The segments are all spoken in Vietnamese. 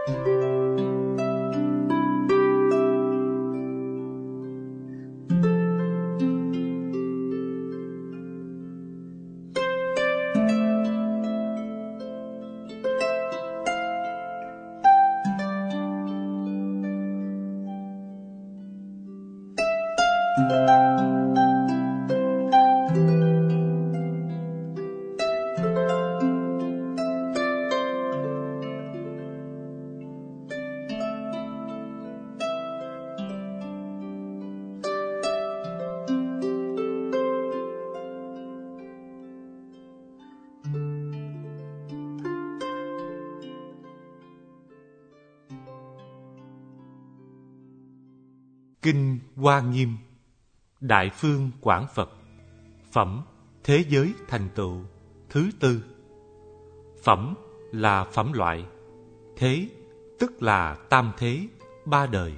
Kinh Hoa Nghiêm, Đại Phương Quảng Phật, Phẩm Thế Giới Thành Tựu thứ tư. Phẩm là phẩm loại, thế tức là tam thế, ba đời,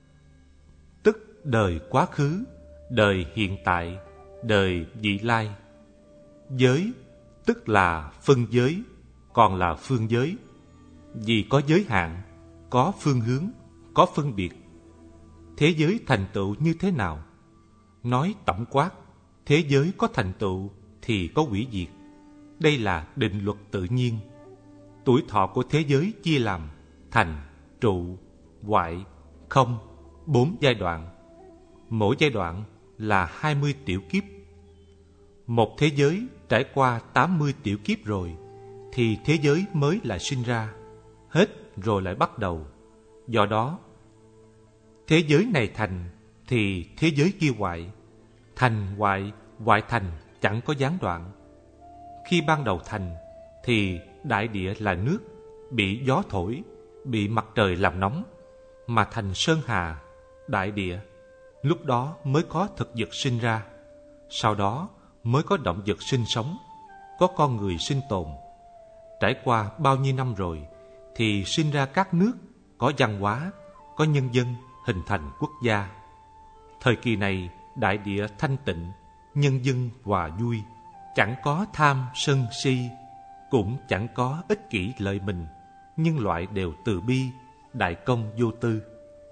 tức đời quá khứ, đời hiện tại, đời vị lai. Giới tức là phân giới, còn là phương giới, vì có giới hạn, có phương hướng, có phân biệt. Thế giới thành tựu như thế nào? Nói tổng quát, thế giới có thành tựu thì có hủy diệt. Đây là định luật tự nhiên. Tuổi thọ của thế giới chia làm thành, trụ, hoại, không, 4 giai đoạn. Mỗi giai đoạn là 20 tiểu kiếp. Một thế giới trải qua 80 tiểu kiếp rồi thì thế giới mới lại sinh ra, hết rồi lại bắt đầu. Do đó, thế giới này thành thì thế giới kia hoại, thành hoại, hoại thành chẳng có gián đoạn. Khi ban đầu thành thì đại địa là nước, bị gió thổi, bị mặt trời làm nóng, mà thành sơn hà, đại địa. Lúc đó mới có thực vật sinh ra, sau đó mới có động vật sinh sống, có con người sinh tồn. Trải qua bao nhiêu năm rồi thì sinh ra các nước, có văn hóa, có nhân dân, hình thành quốc gia. Thời kỳ này đại địa thanh tịnh, nhân dân hòa vui, chẳng có tham sân si, cũng chẳng có ích kỷ lợi mình, nhân loại đều từ bi, đại công vô tư.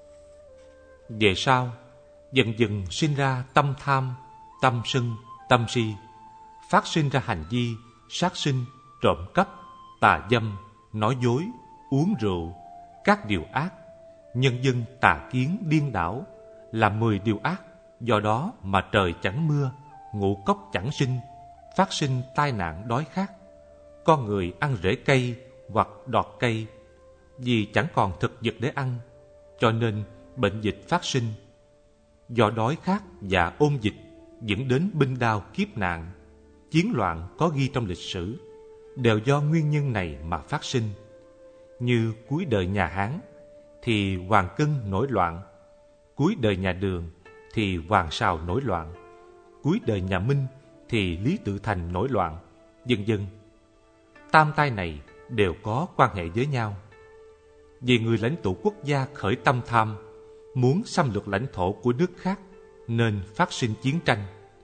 Về sau, dần dần sinh ra tâm tham, tâm sân, tâm si, phát sinh ra hành vi sát sinh, trộm cắp, tà dâm, nói dối, uống rượu, các điều ác. Nhân dân tà kiến điên đảo, làm 10 điều ác. Do đó mà trời chẳng mưa, ngũ cốc chẳng sinh, phát sinh tai nạn đói khát. Con người ăn rễ cây hoặc đọt cây, vì chẳng còn thực vật để ăn, cho nên bệnh dịch phát sinh. Do đói khát và ôn dịch dẫn đến binh đao kiếp nạn, chiến loạn có ghi trong lịch sử, đều do nguyên nhân này mà phát sinh. Như cuối đời nhà Hán thì Hoàng Cân nổi loạn, cuối đời nhà Đường thì Hoàng Sào nổi loạn, cuối đời nhà Minh thì Lý Tự Thành nổi loạn, vân vân. Tam tai này đều có quan hệ với nhau. Vì người lãnh tụ quốc gia khởi tâm tham, muốn xâm lược lãnh thổ của nước khác, nên phát sinh chiến tranh.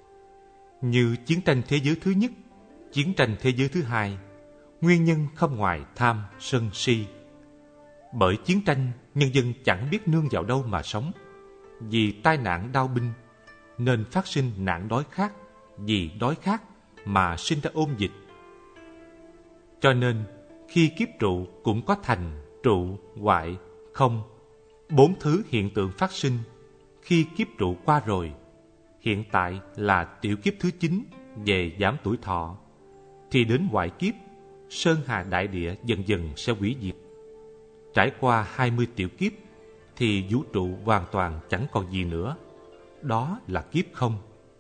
Như chiến tranh thế giới thứ nhất, chiến tranh thế giới thứ hai, nguyên nhân không ngoài tham, sân, si. Bởi chiến tranh, nhân dân chẳng biết nương vào đâu mà sống. Vì tai nạn đao binh, nên phát sinh nạn đói khát. Vì đói khát mà sinh ra ôn dịch. Cho nên, khi kiếp trụ cũng có thành, trụ, hoại, không. 4 thứ hiện tượng phát sinh. Khi kiếp trụ qua rồi, hiện tại là tiểu kiếp thứ 9 về giảm tuổi thọ, thì đến hoại kiếp, sơn hà đại địa dần dần sẽ hủy diệt. Trải qua 20 tiểu kiếp thì vũ trụ hoàn toàn chẳng còn gì nữa. Đó là kiếp không.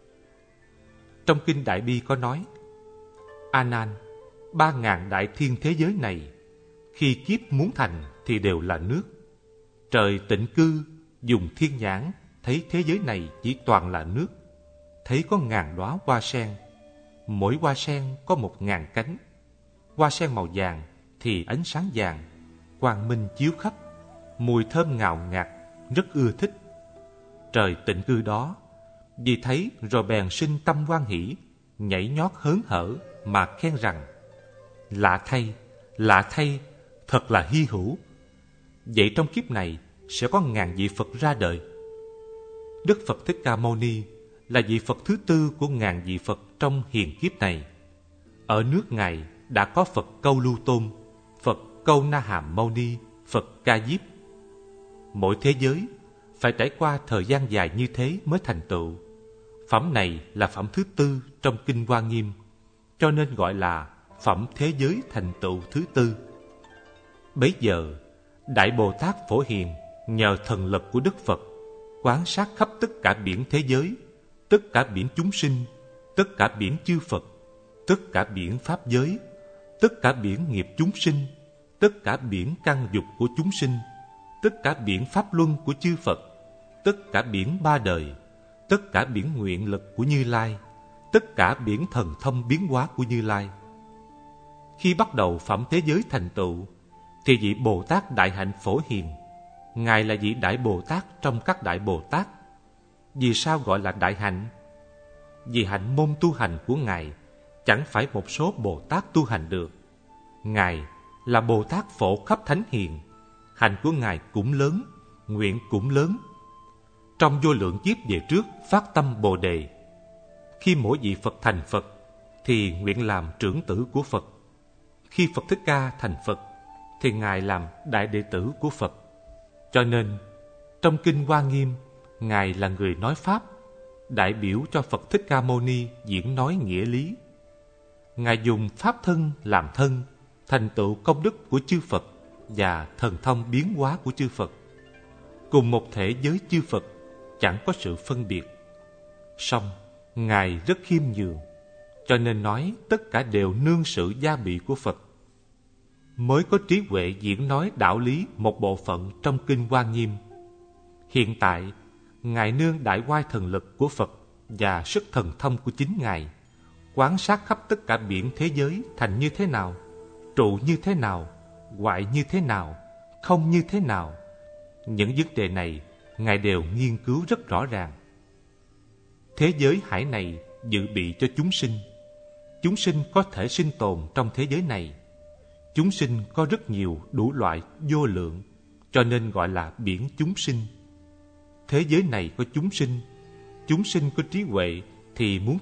Trong kinh Đại Bi có nói: A Nan, 3000 đại thiên thế giới này, khi kiếp muốn thành thì đều là nước. Trời tịnh cư dùng thiên nhãn thấy thế giới này chỉ toàn là nước. Thấy có 1000 đóa hoa sen, mỗi hoa sen có 1000 cánh. Hoa sen màu vàng thì ánh sáng vàng, quang minh chiếu khắp, mùi thơm ngào ngạt, rất ưa thích. Trời tịnh cư đó, vì thấy rồi bèn sinh tâm hoan hỷ, nhảy nhót hớn hở mà khen rằng: lạ thay, thật là hy hữu. vậy trong kiếp này sẽ có ngàn vị Phật ra đời. Đức Phật Thích Ca Mâu Ni là vị Phật thứ tư của ngàn vị Phật trong hiền kiếp này. Ở nước Ngài đã có Phật Câu Lưu Tôn, Phật Câu Na Hàm Mâu Ni, Phật Ca Diếp. Mỗi thế giới phải trải qua thời gian dài như thế mới thành tựu. Phẩm này là phẩm thứ tư trong Kinh Hoa Nghiêm, cho nên gọi là phẩm thế giới thành tựu thứ tư. Bấy giờ, Đại Bồ Tát Phổ Hiền nhờ thần lực của Đức Phật quán sát khắp tất cả biển thế giới, tất cả biển chúng sinh, tất cả biển chư Phật, tất cả biển pháp giới, tất cả biển nghiệp chúng sinh, tất cả biển căn dục của chúng sinh, tất cả biển pháp luân của chư Phật, tất cả biển ba đời, tất cả biển nguyện lực của Như Lai, tất cả biển thần thông biến hóa của Như Lai. Khi bắt đầu phẩm thế giới thành tựu, thì vị Bồ Tát Đại Hạnh Phổ Hiền, Ngài là vị Đại Bồ Tát trong các Đại Bồ Tát. Vì sao gọi là Đại Hạnh? Vì hạnh môn tu hành của Ngài chẳng phải một số Bồ Tát tu hành được. Ngài là Bồ Tát Phổ khắp thánh hiền, hạnh của Ngài cũng lớn, nguyện cũng lớn. Trong vô lượng kiếp về trước phát tâm Bồ Đề. Khi mỗi vị Phật thành Phật thì nguyện làm trưởng tử của Phật. Khi Phật Thích Ca thành Phật thì Ngài làm đại đệ tử của Phật. Cho nên trong Kinh Hoa Nghiêm, Ngài là người nói Pháp, đại biểu cho Phật Thích Ca Mâu Ni diễn nói nghĩa lý. Ngài dùng Pháp thân làm thân, thành tựu công đức của chư Phật và thần thông biến hóa của chư Phật. Cùng một thể với chư Phật, chẳng có sự phân biệt. Song Ngài rất khiêm nhường, cho nên nói tất cả đều nương sự gia bị của Phật. Mới có trí huệ diễn nói đạo lý một bộ phận trong Kinh Hoa Nghiêm. Hiện tại, Ngài nương đại oai thần lực của Phật và sức thần thông của chính Ngài, quán sát khắp tất cả biển thế giới thành như thế nào, trụ như thế nào, hoại như thế nào, không như thế nào. Những vấn đề này Ngài đều nghiên cứu rất rõ ràng. Thế giới hải này dự bị cho chúng sinh. Chúng sinh có thể sinh tồn trong thế giới này. Chúng sinh có rất nhiều đủ loại vô lượng, cho nên gọi là biển chúng sinh. Thế giới này có chúng sinh có trí huệ thì muốn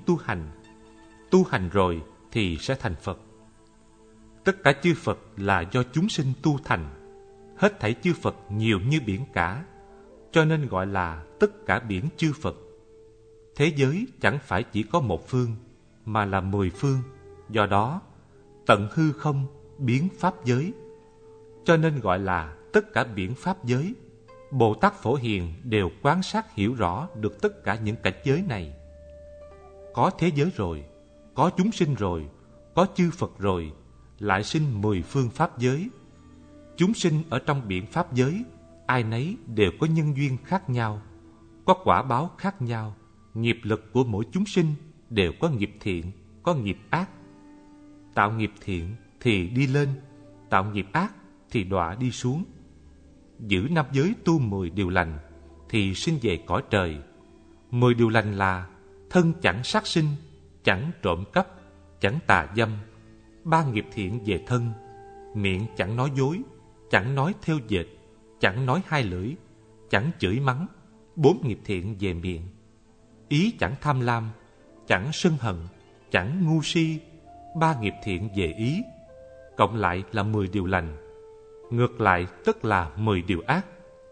tu hành rồi thì sẽ thành Phật. Tất cả chư Phật là do chúng sinh tu thành. Hết thảy chư Phật nhiều như biển cả, cho nên gọi là tất cả biển chư Phật. Thế giới chẳng phải chỉ có một phương, mà là 10 phương. Do đó, tận hư không biến pháp giới, cho nên gọi là tất cả biển pháp giới. Bồ Tát Phổ Hiền đều quán sát hiểu rõ được tất cả những cảnh giới này. Có thế giới rồi, có chúng sinh rồi, có chư Phật rồi, lại sinh 10 phương pháp giới. Chúng sinh ở trong biển pháp giới, ai nấy đều có nhân duyên khác nhau, có quả báo khác nhau. Nghiệp lực của mỗi chúng sinh đều có nghiệp thiện, có nghiệp ác. Tạo nghiệp thiện thì đi lên, tạo nghiệp ác thì đọa đi xuống. Giữ năm giới tu 10 điều lành thì sinh về cõi trời. 10 điều lành là thân chẳng sát sinh, chẳng trộm cắp, chẳng tà dâm. 3 nghiệp thiện về thân: miệng chẳng nói dối, chẳng nói theo dệt, chẳng nói hai lưỡi, chẳng chửi mắng. 4 nghiệp thiện về miệng: ý chẳng tham lam, chẳng sân hận, chẳng ngu si. 3 nghiệp thiện về ý, cộng lại là 10 điều lành. Ngược lại tức là 10 điều ác.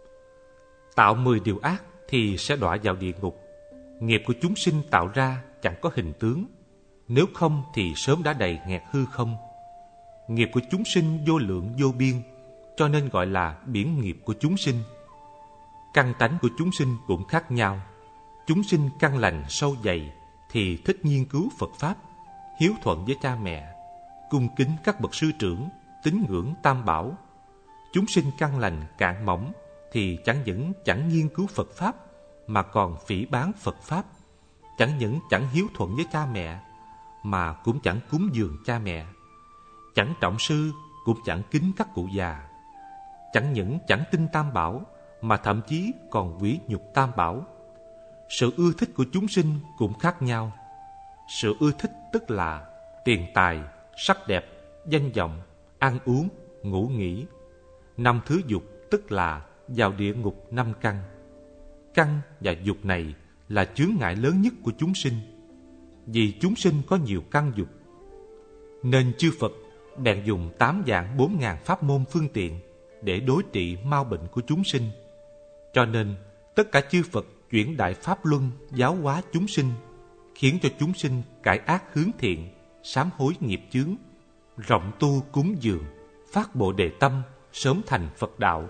Tạo 10 điều ác thì sẽ đọa vào địa ngục. Nghiệp của chúng sinh tạo ra chẳng có hình tướng, nếu không thì sớm đã đầy nghẹt hư không. Nghiệp của chúng sinh vô lượng vô biên, cho nên gọi là biển nghiệp của chúng sinh. Căn tánh của chúng sinh cũng khác nhau. Chúng sinh căn lành sâu dày thì thích nghiên cứu Phật Pháp, hiếu thuận với cha mẹ, cung kính các bậc sư trưởng, tín ngưỡng Tam Bảo. Chúng sinh căn lành cạn mỏng thì chẳng những chẳng nghiên cứu Phật Pháp, mà còn phỉ báng Phật Pháp. Chẳng những chẳng hiếu thuận với cha mẹ, mà cũng chẳng cúng dường cha mẹ. Chẳng trọng sư, cũng chẳng kính các cụ già. Chẳng những chẳng tin Tam Bảo, mà thậm chí còn quý nhục Tam Bảo. Sự ưa thích của chúng sinh cũng khác nhau. Sự ưa thích tức là tiền tài, sắc đẹp, danh vọng, ăn uống, ngủ nghỉ. 5 thứ dục tức là vào địa ngục 5 căn. Căn và dục này là chướng ngại lớn nhất của chúng sinh, vì chúng sinh có nhiều căn dục. Nên chư Phật bèn dùng 8 vạn 4 ngàn pháp môn phương tiện để đối trị mau bệnh của chúng sinh. Cho nên tất cả chư Phật chuyển đại pháp luân giáo hóa chúng sinh, khiến cho chúng sinh cải ác hướng thiện, sám hối nghiệp chướng, rộng tu cúng dường, phát Bồ Đề tâm, sớm thành Phật đạo.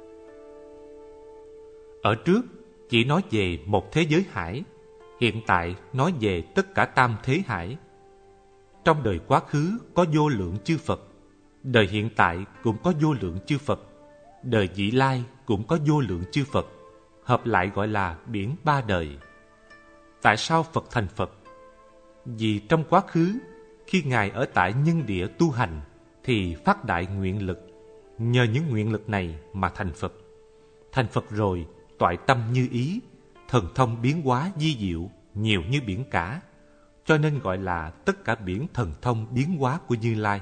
Ở trước chỉ nói về một thế giới hải, hiện tại nói về tất cả tam thế hải. Trong đời quá khứ có vô lượng chư Phật, đời hiện tại cũng có vô lượng chư Phật, đời vị lai cũng có vô lượng chư Phật, hợp lại gọi là biển ba đời. Tại sao Phật thành Phật? Vì trong quá khứ, khi Ngài ở tại nhân địa tu hành thì phát đại nguyện lực, nhờ những nguyện lực này mà thành Phật. Thành Phật rồi, toại tâm như ý, thần thông biến hóa vi diệu, nhiều như biển cả, cho nên gọi là tất cả biển thần thông biến hóa của Như Lai.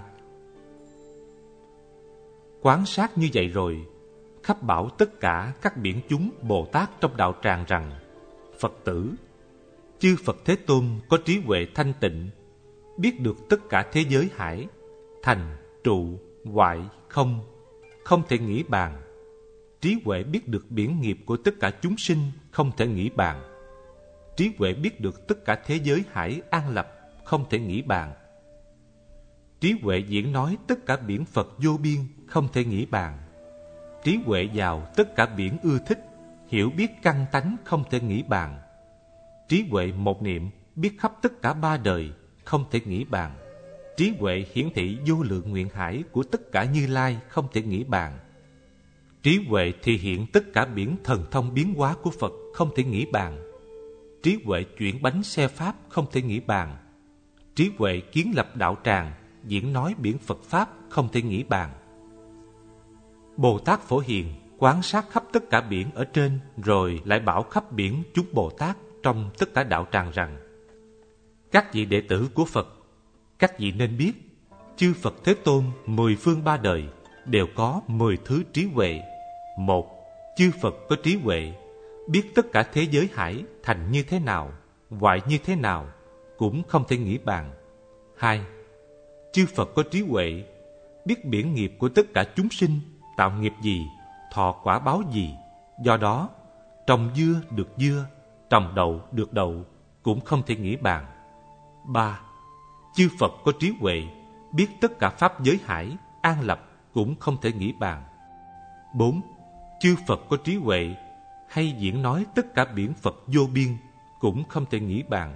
Quán sát như vậy rồi, khắp bảo tất cả các biển chúng Bồ Tát trong đạo tràng rằng: Phật tử, chư Phật Thế Tôn có trí huệ thanh tịnh, biết được tất cả thế giới hải, thành, trụ, hoại, không, không thể nghĩ bàn. Trí huệ biết được biển nghiệp của tất cả chúng sinh, không thể nghĩ bàn. Trí huệ biết được tất cả thế giới hải an lập, không thể nghĩ bàn. Trí huệ diễn nói tất cả biển Phật vô biên, không thể nghĩ bàn. Trí huệ vào tất cả biển ưa thích, hiểu biết căn tánh, không thể nghĩ bàn. Trí huệ một niệm biết khắp tất cả ba đời, không thể nghĩ bàn. Trí huệ hiển thị vô lượng nguyện hải của tất cả Như Lai, không thể nghĩ bàn. Trí huệ thì hiện tất cả biển thần thông biến hóa của Phật, không thể nghĩ bàn. Trí huệ chuyển bánh xe pháp, không thể nghĩ bàn. Trí huệ kiến lập đạo tràng, diễn nói biển Phật pháp, không thể nghĩ bàn. Bồ Tát Phổ Hiền quán sát khắp tất cả biển ở trên, rồi lại bảo khắp biển chúng Bồ Tát trong tất cả đạo tràng rằng: Các vị đệ tử của Phật, các vị nên biết, chư Phật Thế Tôn 10 phương ba đời đều có 10 thứ trí huệ. Một, chư Phật có trí huệ, biết tất cả thế giới hải thành như thế nào, hoại như thế nào, cũng không thể nghĩ bàn. Hai, chư Phật có trí huệ, biết biển nghiệp của tất cả chúng sinh tạo nghiệp gì, thọ quả báo gì. Do đó, trồng dưa được dưa, trồng đậu được đậu, cũng không thể nghĩ bàn. Ba, chư Phật có trí huệ, biết tất cả pháp giới hải an lập, cũng không thể nghĩ bàn. 4. Chư Phật có trí huệ, hay diễn nói tất cả biển Phật vô biên, cũng không thể nghĩ bàn.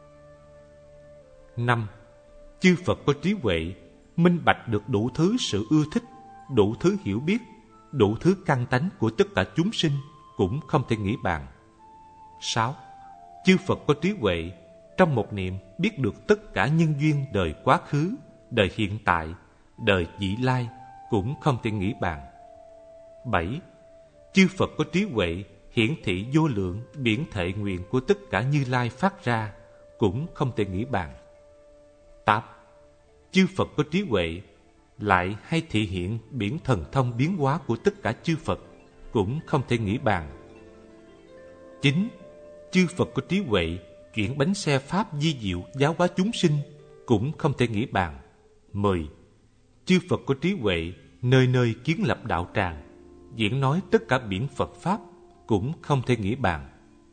5. Chư Phật có trí huệ, minh bạch được đủ thứ sự ưa thích, đủ thứ hiểu biết, đủ thứ căn tánh của tất cả chúng sinh, cũng không thể nghĩ bàn. 6. Chư Phật có trí huệ, trong một niệm biết được tất cả nhân duyên đời quá khứ, đời hiện tại, đời vị lai, cũng không thể nghĩ bàn. 7. Chư Phật có trí huệ, hiển thị vô lượng biển thệ nguyện của tất cả Như Lai phát ra, cũng không thể nghĩ bàn. 8. Chư Phật có trí huệ, lại hay thị hiện biển thần thông biến hóa của tất cả chư Phật, cũng không thể nghĩ bàn. 9. Chư Phật có trí huệ, chuyển bánh xe pháp di diệu giáo hóa chúng sinh, cũng không thể nghĩ bàn. 10. Chư Phật có trí huệ, nơi nơi kiến lập đạo tràng, diễn nói tất cả biển Phật pháp, cũng không thể nghĩ bàn.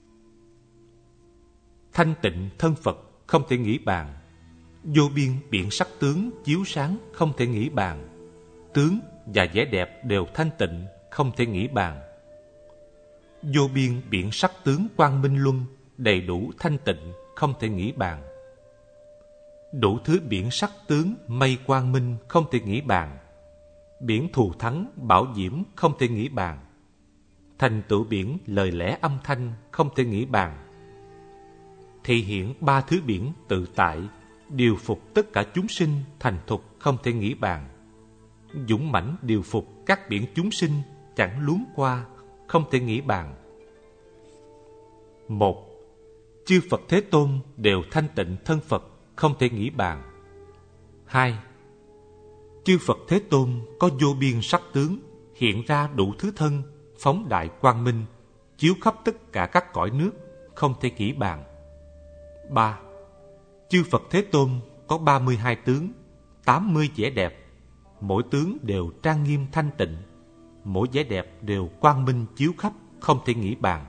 Thanh tịnh thân Phật, không thể nghĩ bàn. Vô biên biển sắc tướng chiếu sáng, không thể nghĩ bàn. Tướng và vẻ đẹp đều thanh tịnh, không thể nghĩ bàn. Vô biên biển sắc tướng quang minh luân, đầy đủ thanh tịnh, không thể nghĩ bàn. Đủ thứ biển sắc tướng mây quang minh, không thể nghĩ bàn. Biển thù thắng bảo diễm, không thể nghĩ bàn. Thành tựu biển lời lẽ âm thanh, không thể nghĩ bàn. Thị hiện ba thứ biển tự tại, điều phục tất cả chúng sinh thành thục, không thể nghĩ bàn. Dũng mãnh điều phục các biển chúng sinh chẳng luống qua, không thể nghĩ bàn. 1. Chư Phật Thế Tôn đều thanh tịnh thân Phật, không thể nghĩ bàn. 2. Chư Phật Thế Tôn có vô biên sắc tướng, hiện ra đủ thứ thân, phóng đại quang minh, chiếu khắp tất cả các cõi nước, không thể nghĩ bàn. 3. Chư Phật Thế Tôn có 32 tướng, 80 vẻ đẹp, mỗi tướng đều trang nghiêm thanh tịnh, mỗi vẻ đẹp đều quang minh chiếu khắp, không thể nghĩ bàn.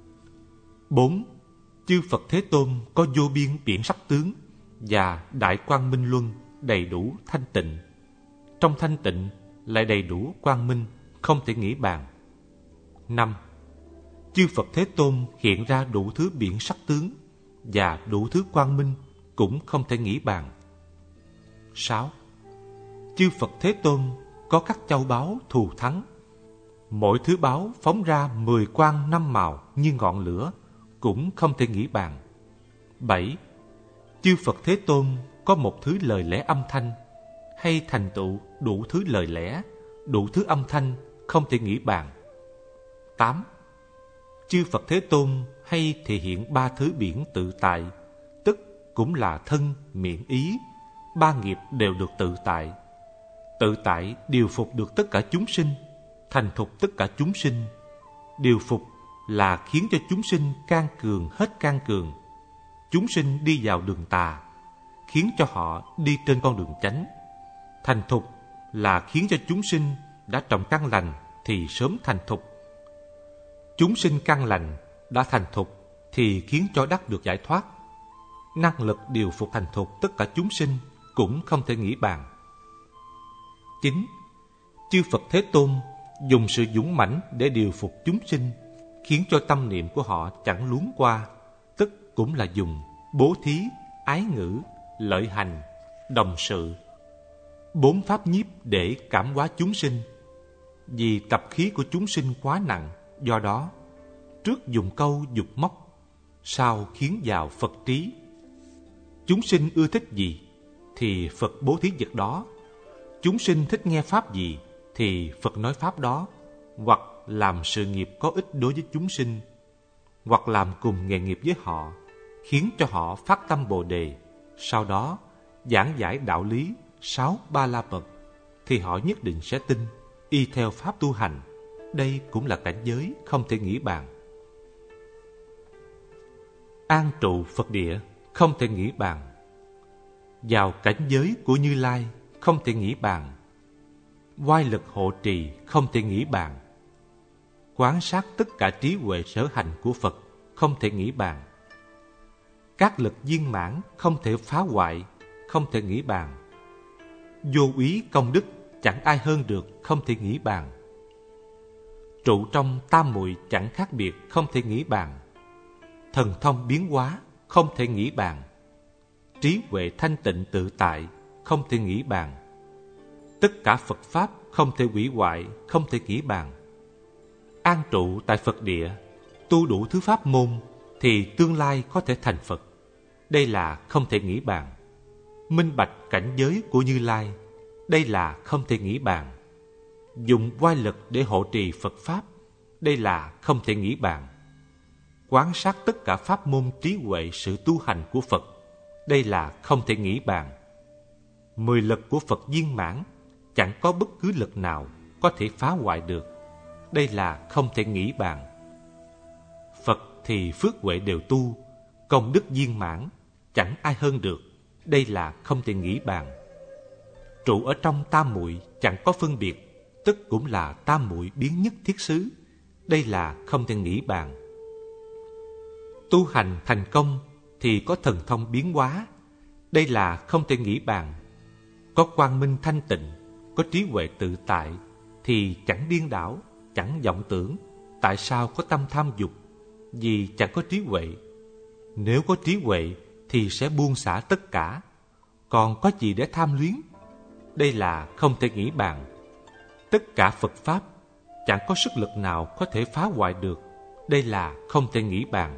4. Chư Phật Thế Tôn có vô biên biển sắc tướng và đại quang minh luân đầy đủ thanh tịnh. Trong thanh tịnh lại đầy đủ quang minh, không thể nghĩ bàn. 5. Chư Phật Thế Tôn hiện ra đủ thứ biển sắc tướng và đủ thứ quang minh, cũng không thể nghĩ bàn. 6. Chư Phật Thế Tôn có các châu báu thù thắng, mỗi thứ báu phóng ra 10 quang 5 màu như ngọn lửa, cũng không thể nghĩ bàn. 7. Chư Phật Thế Tôn có một thứ lời lẽ âm thanh, hay thành tựu đủ thứ lời lẽ, đủ thứ âm thanh, không thể nghĩ bàn. 8. Chư Phật Thế Tôn hay thể hiện 3 thứ biển tự tại, tức cũng là thân, miệng, ý, 3 nghiệp đều được tự tại. Tự tại điều phục được tất cả chúng sinh, thành thục tất cả chúng sinh. Điều phục là khiến cho chúng sinh can cường hết can cường. Chúng sinh đi vào đường tà, khiến cho họ đi trên con đường chánh. Thành thục là khiến cho chúng sinh đã trồng căn lành thì sớm thành thục. Chúng sinh căn lành đã thành thục thì khiến cho đắc được giải thoát. Năng lực điều phục thành thục tất cả chúng sinh cũng không thể nghĩ bàn. 9. Chư Phật Thế Tôn dùng sự dũng mãnh để điều phục chúng sinh, khiến cho tâm niệm của họ chẳng luống qua, tức cũng là dùng bố thí, ái ngữ, lợi hành, đồng sự, 4 pháp nhiếp để cảm hóa chúng sinh. Vì tập khí của chúng sinh quá nặng, do đó trước dùng câu dục móc, sau khiến vào Phật trí. Chúng sinh ưa thích gì thì Phật bố thí vật đó. Chúng sinh thích nghe pháp gì thì Phật nói pháp đó, hoặc làm sự nghiệp có ích đối với chúng sinh, hoặc làm cùng nghề nghiệp với họ, khiến cho họ phát tâm Bồ Đề. Sau đó giảng giải đạo lý 6 Ba La Mật, thì họ nhất định sẽ tin, y theo pháp tu hành. Đây cũng là cảnh giới không thể nghĩ bàn. An trụ Phật địa không thể nghĩ bàn. Vào cảnh giới của Như Lai không thể nghĩ bàn. Oai lực hộ trì không thể nghĩ bàn. Quán sát tất cả trí huệ sở hành của Phật không thể nghĩ bàn. Các lực viên mãn không thể phá hoại, không thể nghĩ bàn. Vô úy công đức chẳng ai hơn được, không thể nghĩ bàn. Trụ trong tam muội chẳng khác biệt, không thể nghĩ bàn. Thần thông biến hóa không thể nghĩ bàn. Trí huệ thanh tịnh tự tại không thể nghĩ bàn. Tất cả Phật pháp không thể hủy hoại, không thể nghĩ bàn. An trụ tại Phật địa, tu đủ thứ pháp môn thì tương lai có thể thành Phật. Đây là không thể nghĩ bàn. Minh bạch cảnh giới của Như Lai, đây là không thể nghĩ bàn. Dùng oai lực để hộ trì Phật pháp, đây là không thể nghĩ bàn. Quán sát tất cả pháp môn trí huệ sự tu hành của Phật, đây là không thể nghĩ bàn. 10 lực của Phật viên mãn, chẳng có bất cứ lực nào có thể phá hoại được. Đây là không thể nghĩ bàn. Phật thì phước huệ đều tu, công đức viên mãn, chẳng ai hơn được. Đây là không thể nghĩ bàn. Trụ ở trong tam muội chẳng có phân biệt, tức cũng là tam muội biến nhất thiết xứ. Đây là không thể nghĩ bàn. Tu hành thành công thì có thần thông biến hóa. Đây là không thể nghĩ bàn. Có quang minh thanh tịnh, có trí huệ tự tại, thì chẳng điên đảo, chẳng vọng tưởng. Tại sao có tâm tham dục? Vì chẳng có trí huệ. Nếu có trí huệ thì sẽ buông xả tất cả. Còn có gì để tham luyến? Đây là không thể nghĩ bàn. Tất cả Phật pháp chẳng có sức lực nào có thể phá hoại được. Đây là không thể nghĩ bàn.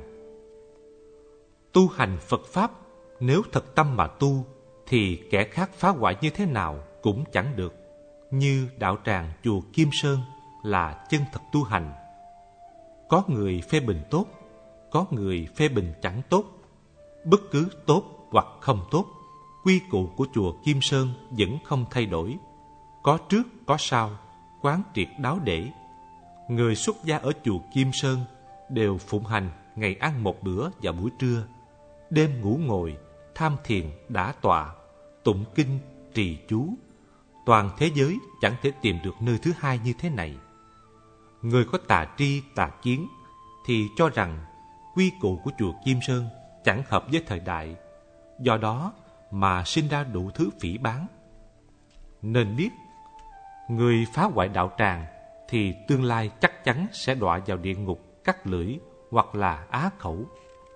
Tu hành Phật pháp, nếu thật tâm mà tu thì kẻ khác phá hoại như thế nào cũng chẳng được. Như đạo tràng chùa Kim Sơn là chân thật tu hành. Có người phê bình tốt, có người phê bình chẳng tốt. Bất cứ tốt hoặc không tốt, quy củ của chùa Kim Sơn vẫn không thay đổi. Có trước có sau, quán triệt đáo để. Người xuất gia ở chùa Kim Sơn đều phụng hành ngày ăn một bữa vào buổi trưa, đêm ngủ ngồi, tham thiền đả tọa, tụng kinh, trì chú. Toàn thế giới chẳng thể tìm được nơi thứ hai như thế này. Người có tà tri tà kiến thì cho rằng quy củ của chùa Kim Sơn chẳng hợp với thời đại, do đó mà sinh ra đủ thứ phỉ báng. Nên biết, người phá hoại đạo tràng thì tương lai chắc chắn sẽ đọa vào địa ngục cắt lưỡi hoặc là á khẩu.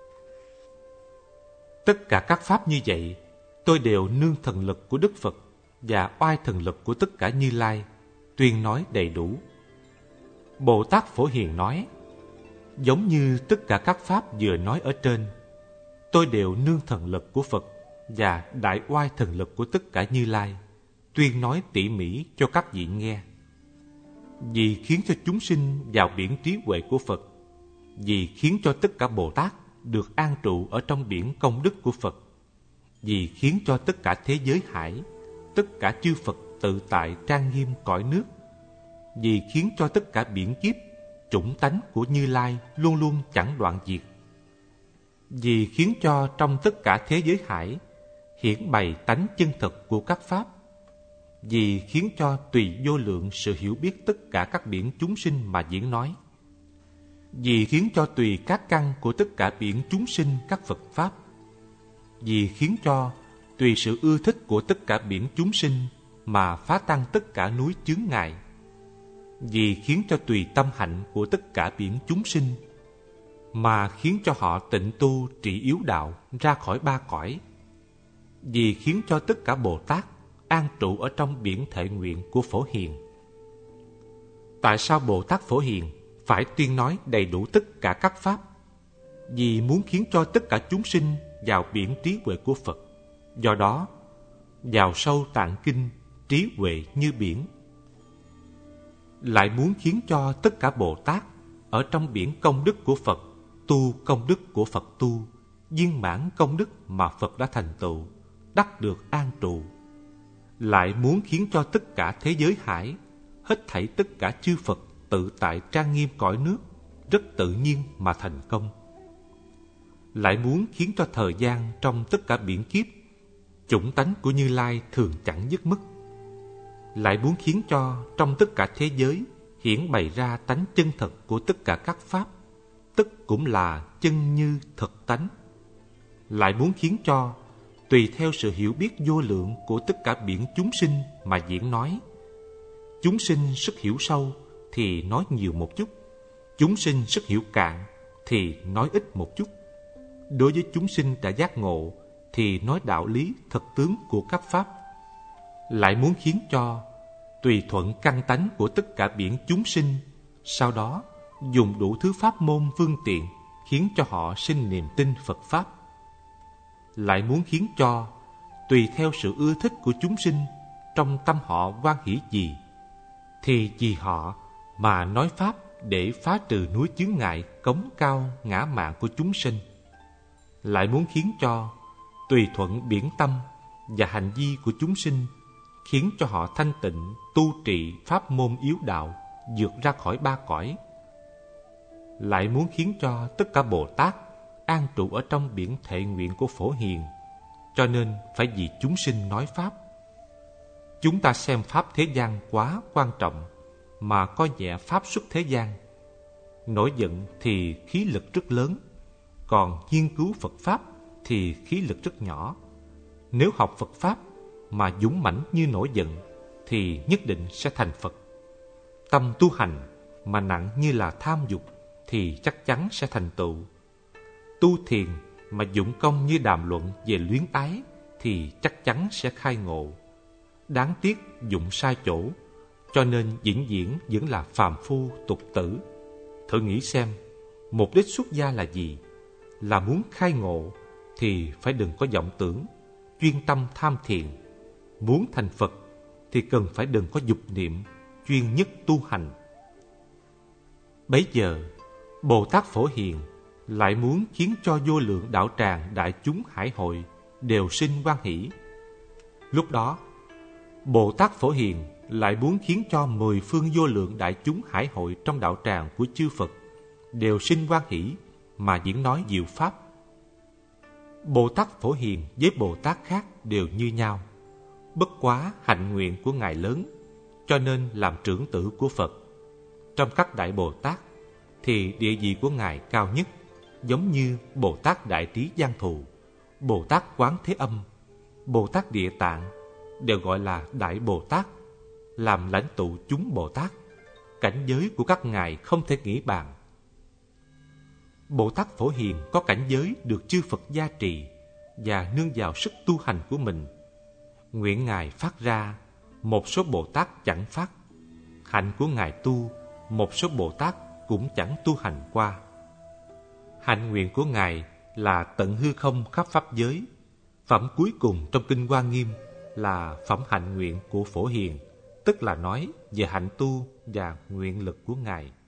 Tất cả các pháp như vậy, tôi đều nương thần lực của Đức Phật và oai thần lực của tất cả Như Lai, tuyên nói đầy đủ. Bồ Tát Phổ Hiền nói, giống như tất cả các pháp vừa nói ở trên, tôi đều nương thần lực của Phật và đại oai thần lực của tất cả Như Lai, tuyên nói tỉ mỉ cho các vị nghe. Vì khiến cho chúng sinh vào biển trí huệ của Phật, vì khiến cho tất cả Bồ Tát được an trụ ở trong biển công đức của Phật, vì khiến cho tất cả thế giới hải, tất cả chư Phật tự tại trang nghiêm cõi nước, vì khiến cho tất cả biển kiếp, chủng tánh của Như Lai luôn luôn chẳng đoạn diệt, vì khiến cho trong tất cả thế giới hải hiển bày tánh chân thật của các pháp, vì khiến cho tùy vô lượng sự hiểu biết tất cả các biển chúng sinh mà diễn nói, vì khiến cho tùy các căn của tất cả biển chúng sinh các Phật pháp, vì khiến cho tùy sự ưa thích của tất cả biển chúng sinh mà phá tan tất cả núi chướng ngại, vì khiến cho tùy tâm hạnh của tất cả biển chúng sinh mà khiến cho họ tịnh tu trị yếu đạo ra khỏi ba cõi, vì khiến cho tất cả Bồ Tát an trụ ở trong biển thệ nguyện của Phổ Hiền. Tại sao Bồ Tát Phổ Hiền phải tuyên nói đầy đủ tất cả các pháp? Vì muốn khiến cho tất cả chúng sinh vào biển trí huệ của Phật. Do đó, vào sâu tạng kinh, trí huệ như biển. Lại muốn khiến cho tất cả Bồ Tát ở trong biển công đức của Phật, tu công đức của Phật tu, viên mãn công đức mà Phật đã thành tựu, đắc được an trụ. Lại muốn khiến cho tất cả thế giới hải, hết thảy tất cả chư Phật tự tại trang nghiêm cõi nước, rất tự nhiên mà thành công. Lại muốn khiến cho thời gian trong tất cả biển kiếp, chủng tánh của Như Lai thường chẳng dứt mất. Lại muốn khiến cho trong tất cả thế giới hiển bày ra tánh chân thật của tất cả các pháp, tức cũng là chân như thật tánh. Lại muốn khiến cho tùy theo sự hiểu biết vô lượng của tất cả biển chúng sinh mà diễn nói. Chúng sinh sức hiểu sâu thì nói nhiều một chút, chúng sinh sức hiểu cạn thì nói ít một chút. Đối với chúng sinh đã giác ngộ thì nói đạo lý thật tướng của các pháp. Lại muốn khiến cho tùy thuận căn tánh của tất cả biển chúng sinh, sau đó dùng đủ thứ pháp môn phương tiện khiến cho họ sinh niềm tin Phật Pháp. Lại muốn khiến cho tùy theo sự ưa thích của chúng sinh, trong tâm họ hoan hỷ gì thì vì họ mà nói pháp để phá trừ núi chướng ngại cống cao ngã mạn của chúng sinh. Lại muốn khiến cho tùy thuận biển tâm và hành vi của chúng sinh, khiến cho họ thanh tịnh tu trì pháp môn yếu đạo, vượt ra khỏi ba cõi. Lại muốn khiến cho tất cả Bồ Tát an trụ ở trong biển thệ nguyện của Phổ Hiền, cho nên phải vì chúng sinh nói pháp. Chúng ta xem pháp thế gian quá quan trọng mà coi nhẹ pháp xuất thế gian. Nổi giận thì khí lực rất lớn, còn nghiên cứu Phật Pháp thì khí lực rất nhỏ. Nếu học Phật Pháp mà dũng mãnh như nổi giận thì nhất định sẽ thành Phật. Tâm tu hành mà nặng như là tham dục thì chắc chắn sẽ thành tựu. Tu thiền mà dụng công như đàm luận về luyến ái thì chắc chắn sẽ khai ngộ. Đáng tiếc dụng sai chỗ, cho nên vĩnh viễn vẫn là phàm phu tục tử. Thử nghĩ xem, mục đích xuất gia là gì? Là muốn khai ngộ thì phải đừng có vọng tưởng, chuyên tâm tham thiền. Muốn thành Phật thì cần phải đừng có dục niệm, chuyên nhất tu hành. Bấy giờ, Bồ Tát Phổ Hiền lại muốn khiến cho vô lượng đạo tràng đại chúng hải hội đều sinh hoan hỷ. Lúc đó, Bồ Tát Phổ Hiền lại muốn khiến cho 10 phương vô lượng đại chúng hải hội trong đạo tràng của chư Phật đều sinh hoan hỷ mà diễn nói diệu pháp. Bồ Tát Phổ Hiền với Bồ Tát khác đều như nhau, bất quá hạnh nguyện của Ngài lớn, cho nên làm trưởng tử của Phật. Trong các Đại Bồ Tát thì địa vị của Ngài cao nhất, giống như Bồ Tát Đại Trí Giang Thù, Bồ Tát Quán Thế Âm, Bồ Tát Địa Tạng, đều gọi là Đại Bồ Tát, làm lãnh tụ chúng Bồ Tát. Cảnh giới của các Ngài không thể nghĩ bàn. Bồ Tát Phổ Hiền có cảnh giới được chư Phật gia trì và nương vào sức tu hành của mình. Nguyện Ngài phát ra, một số Bồ Tát chẳng phát. Hạnh của Ngài tu, một số Bồ Tát cũng chẳng tu hành qua. Hạnh nguyện của Ngài là tận hư không khắp pháp giới. Phẩm cuối cùng trong Kinh Hoa Nghiêm là phẩm hạnh nguyện của Phổ Hiền, tức là nói về hạnh tu và nguyện lực của Ngài.